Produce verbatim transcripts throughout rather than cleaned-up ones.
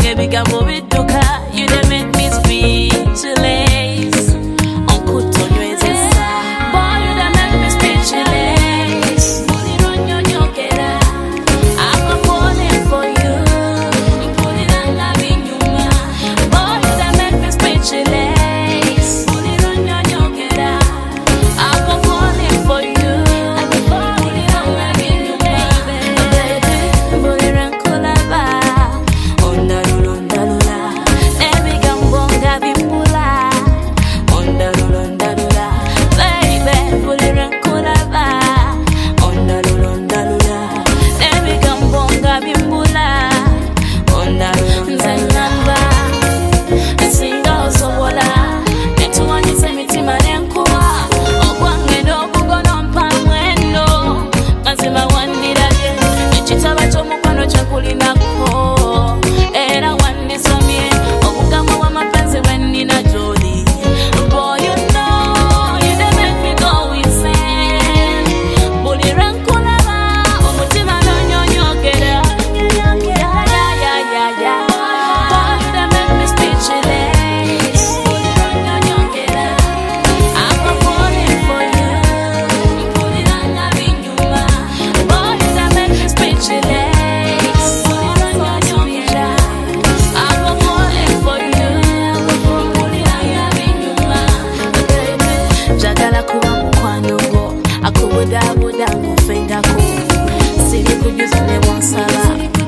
wange bigambo bidduka. You dey make me speechless. Onkutonywezesa. Boy, you dey make me speechless. Mpulira onnyonnyogera. I'm falling for you. Mpulira ndaba ennyuma. Boy, you dey make me speechless. Mpulira onnyonnyogera. I'm falling for you. Mpulira ndaba ennyuma. Baby, mpulira nkulaba. Ondalula, ondalula. Ebigambo nga bimbula. Ondalula, ondalula. Baby, mpulira nkulaba. Ondalula, ondalula. Ebigambo nga bimbula. Ondalula, nze nnamba. Nsinga osobola. Netuwanyisa emitima n'enkuba. Ogwange n'obugono mpa mwendo. Mazima wannirabye. Ekitabo ky'omukwano kyakulinako. Era wannisomye. Obugambo bw'amapenzi bwe nnina gy'oli. Boy, you know, you dey make me go insane. Buli lwe nkulaba, omutima n'onnyonnyogera. Yeah, yeah, yeah, yeah, yeah. Boy, you dey make me speechless. Buli lwe onnyonnyogera. I'm falling for you. Mpulira ndaba ennyuma. Boy, you dey make me speechless. Buli lwe onnyonnyogera. I'm falling for you. Mpulira ndaba ennyuma. Baby, njagala kuba mukwano gwo. Akubudaabuda ng'ofengako. Siri kujuza ne bw'onsaba.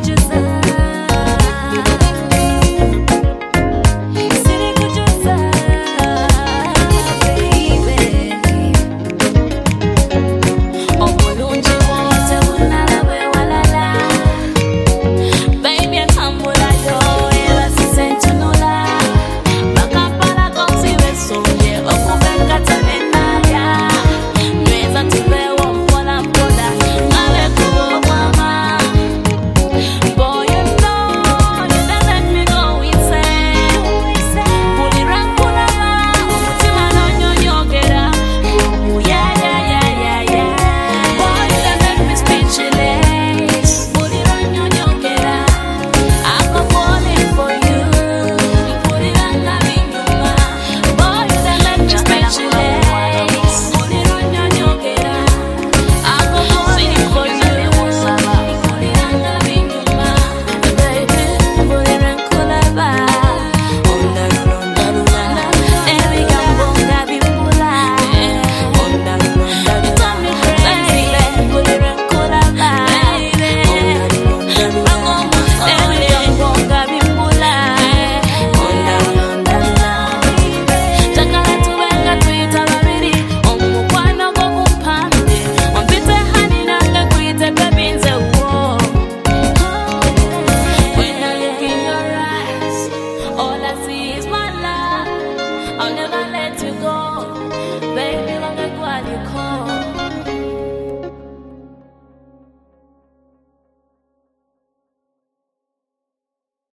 Siri kujuza, baby. Obulungi bwo tebunnalaba ewalala. Baby, entambulayo ebasize ntunula. Bakampala gonzibe essumbye okuba enkata n'ennaaya. Nyweza tubeewo mpola mpola nga beekuba obwama. Boy, you know, you dey make me go insane. Buli lwe nkulaba, omutima n'onnyonnyogera. Ooh, yeah, yeah, yeah, yeah, yeah. Boy, you dey make me speechless. Buli lwe onnyonnyogera. I'm falling for you. Mpulira ndaba ennyuma. Boy, you dey make me speechless. Buli lwe onnyonnyogera. I'm falling for you. Mpulira ndaba ennyuma. Baby, buli lwe nkulaba. Ondalula, ondalula. Ebigambo nga bimbula. Ondalula, ondalula. Baby, buli lwe nkulaba. Ondalula, ondalula. Ebigambo nga bimbula. Ondalula, ondalula. Njagala tube nga tuyita babiri. Omukwano gwo gumpambye. Ompite honey nange nkuyite baby nze wo. When I look in your eyes, all I see is my love. I'll never let